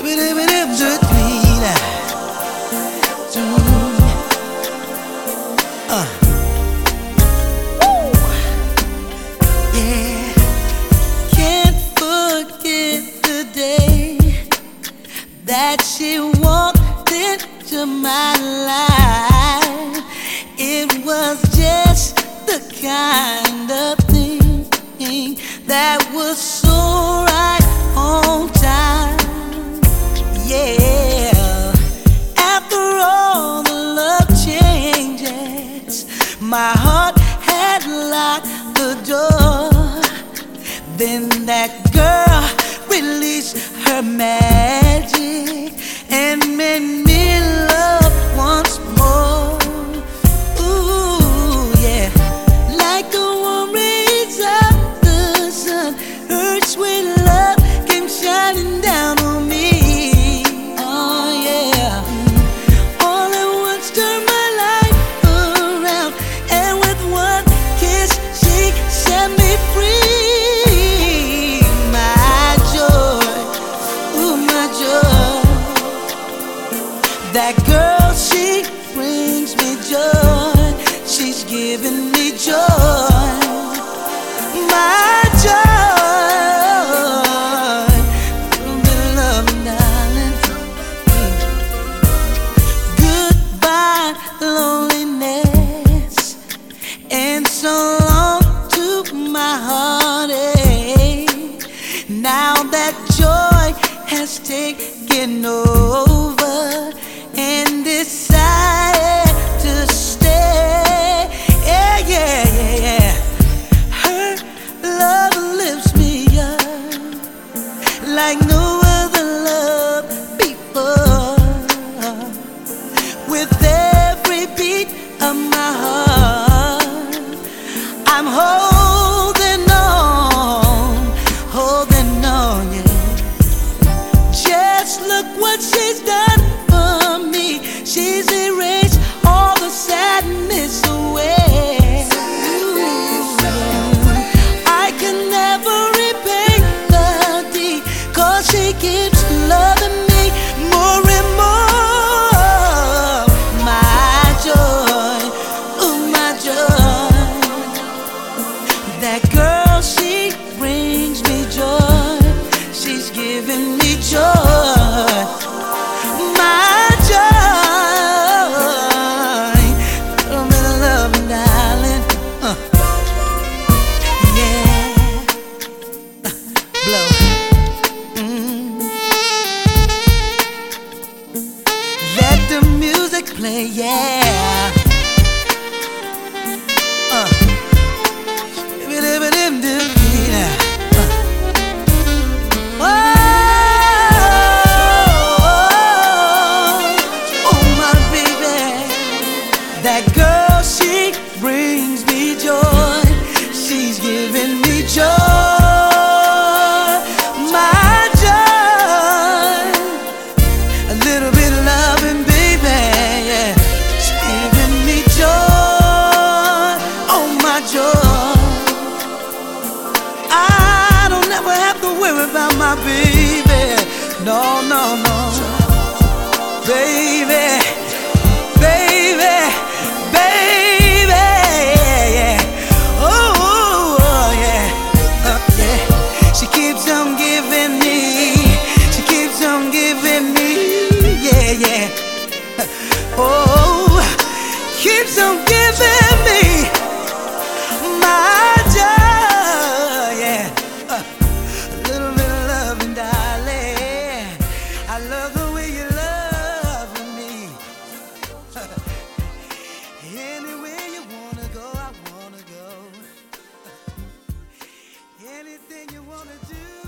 Yeah, can't forget the day that she walked into my life. It was just the kind of thing that was so right on time. Yeah, after all the love changes, my heart had locked the door. Then that girl released her magic and made me love once more. Ooh, yeah, like the warm rays of the sun, her sweet love came shining down on me. Oh yeah, all at once turned my life around, and with one kiss she set me free. That girl, she brings me joy. She's giving me joy, my joy. Good love, darling. Goodbye, loneliness, and so long to my heartache. Now that joy has taken over and decided to stay. Yeah, yeah, yeah, yeah. Her love lifts me up like no other love before. With every beat of my heart, I'm holding on, yeah. Just look what she's done. She's erased all the sadness away. I can never repay the deed, 'cause she keeps loving me more and more. My joy, oh my joy. That girl, she brings me joy. She's giving me joy, my joy. Play, yeah. Oh, my baby. That girl, she brings me joy. She's giving me joy, my joy. A little bit of loving, baby. I don't never have to worry about my baby. No, no, no. Baby, baby, baby, yeah. Oh, yeah, yeah. She keeps on giving me, she keeps on giving me, yeah, yeah. Oh, keeps on giving me my joy, yeah. A little bit of loving, darling. I love the way you love me. Anywhere you wanna go, I wanna go. Anything you wanna do.